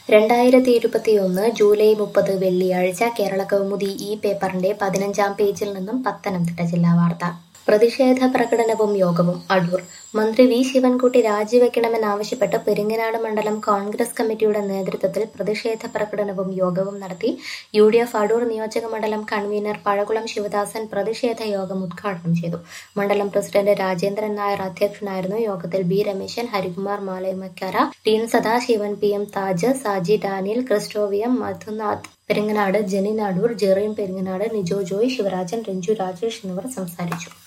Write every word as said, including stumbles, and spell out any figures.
രണ്ടായിരത്തി ഇരുപത്തിയൊന്ന് ജൂലൈ മുപ്പത് വെള്ളിയാഴ്ച കേരളകൗമുദി ഈ പേപ്പറിന്റെ പതിനഞ്ചാം പേജിൽ നിന്നും പത്തനംതിട്ട ജില്ലാ വാർത്ത. പ്രതിഷേധ പ്രകടനവും യോഗവും അടൂർ. മന്ത്രി വി ശിവൻകുട്ടി രാജിവെക്കണമെന്നാവശ്യപ്പെട്ട് പെരിങ്ങനാട് മണ്ഡലം കോൺഗ്രസ് കമ്മിറ്റിയുടെ നേതൃത്വത്തിൽ പ്രതിഷേധ പ്രകടനവും യോഗവും നടത്തി. യു ഡി എഫ് അടൂർ നിയോജക മണ്ഡലം കൺവീനർ പഴകുളം ശിവദാസൻ പ്രതിഷേധ യോഗം ഉദ്ഘാടനം ചെയ്തു. മണ്ഡലം പ്രസിഡന്റ് രാജേന്ദ്രൻ നായർ അധ്യക്ഷനായിരുന്നു. യോഗത്തിൽ ബി രമേശൻ, ഹരികുമാർ മാലയമക്കര, ടീൻ Sadasivan, P M Taj, Saji Daniel, ക്രിസ്റ്റോവിയം, മധുനാഥ് പെരിങ്ങനാട്, ജെനിൻ അടൂർ, ജെറിൻ പെരിങ്ങനാട്, നിജോ ജോയ്, ശിവരാജൻ, രഞ്ജു രാജേഷ് എന്നിവർ സംസാരിച്ചു.